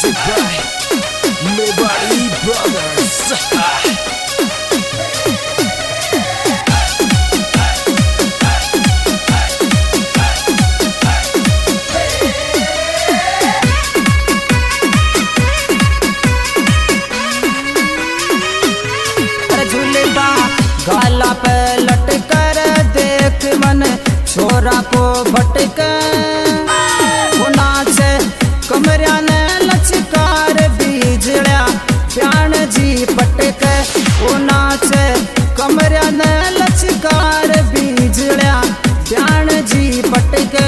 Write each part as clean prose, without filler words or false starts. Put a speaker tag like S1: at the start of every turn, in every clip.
S1: Music by Liberty Brothers.
S2: गाला पे लटकर देख मन छोरा को भटक नाचे कमरिया ने लचकार बीजड़ा प्याण जी पटक नाचे कमरिया ने लचकार बीजड़ा प्याण जी पटक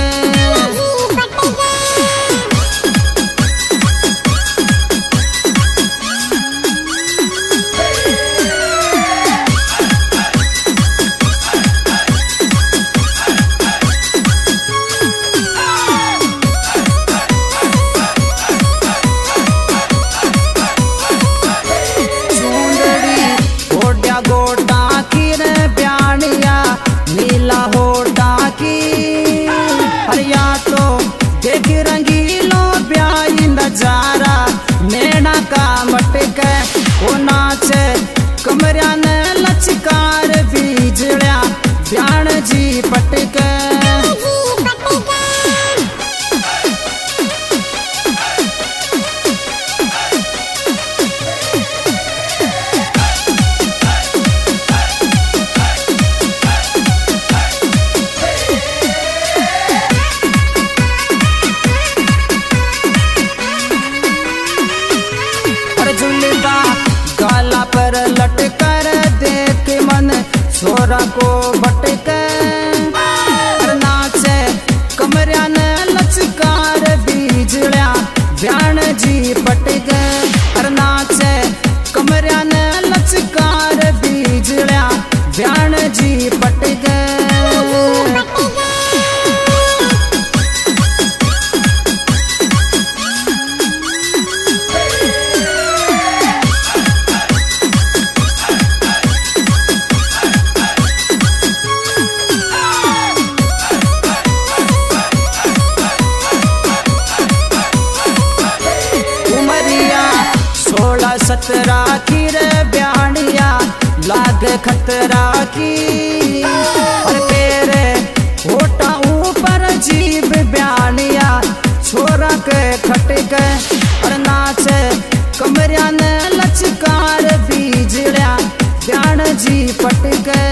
S2: नाचे कमरिया ने लचकार बीजड़ा प्याण जी पटक गाला पर लटकर देख मन छोरा को भटक नाचे कमरिया ने लचकार बीजड़ा प्याण जी पटक नाचे कमरिया ने लचकार बीजड़ा प्याण जी पटक सतरा की रे ब्यानिया लाग खतरा की और तेरे होटा ऊपर जीव ब्यानिया छोरा के खटक और नाचे कमरिया ने लचकार बीजड़ा प्याण जी पटक